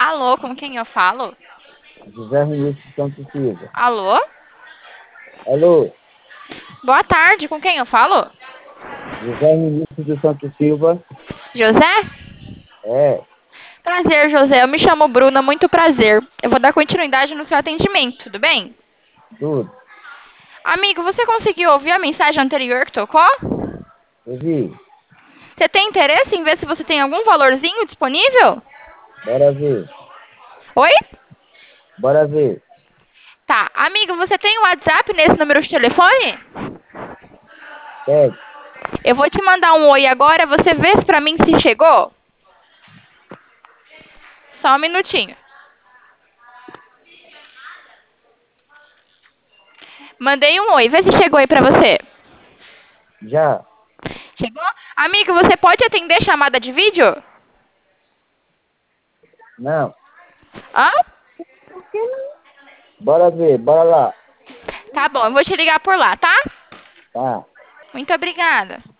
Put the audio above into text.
Alô, com quem eu falo? José Vinícius Santos Silva. Alô? Alô, Boa tarde, com quem eu falo? José Vinícius de Santos Silva. José? É, Prazer, José. Eu me chamo Bruna, muito prazer. Eu vou dar continuidade no seu atendimento, tudo bem? tudo. Amigo, você conseguiu ouvir a mensagem anterior que tocou? Ouvi. Você tem interesse em ver se você tem algum valorzinho disponível? Bora ver. Oi? Bora ver. Tá. Amigo, você tem o WhatsApp nesse número de telefone? Pede. Eu vou te mandar um oi agora, você vê pra mim se chegou? Só um minutinho. Mandei um oi, vê se chegou aí pra você. Já. Chegou? Amigo, você pode atender chamada de vídeo? Não. Hã? Bora ver. Bora lá. Tá bom, eu vou te ligar por lá, tá? Tá. Muito obrigada.